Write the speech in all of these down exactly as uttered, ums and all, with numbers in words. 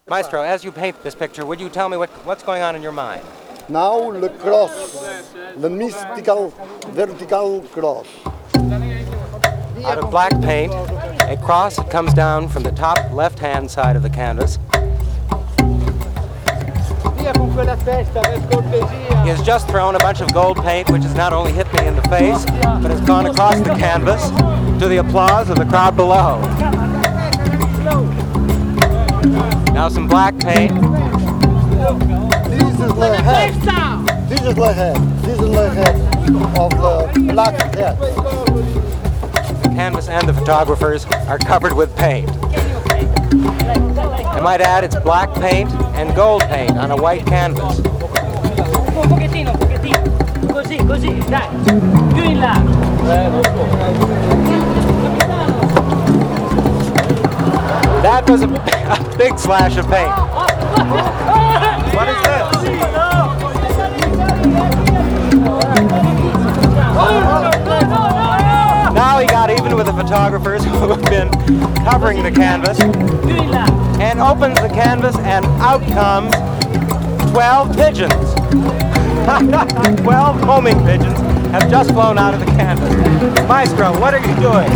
Maestro, as you paint this picture, would you tell me what, what's going on in your mind? Now the cross, the mystical vertical cross. Out of black paint, a cross that comes down from the top left-hand side of the canvas. He has just thrown a bunch of gold paint, which has not only hit me in the face, but has gone across the canvas to the applause of the crowd below. Now some black paint. This is the head. This is the head. This is the head of the black head. The canvas and the photographers are covered with paint. I might add, it's black paint and gold paint on a white canvas. Un pochettino, un pochettino. Così, così, dai. Più in là. That was a, a big slash of paint. What is this? Now he got even with the photographers who have been covering the canvas, and opens the canvas, and out comes twelve pigeons. twelve homing pigeons have just flown out of the canvas. Maestro, what are you doing?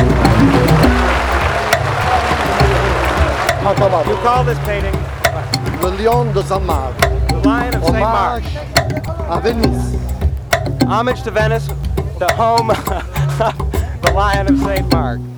You call this painting Le Lion de Saint-Marc. The Lion of Saint Mark. À Venice. Homage to Venice, the home of the Lion of Saint Mark.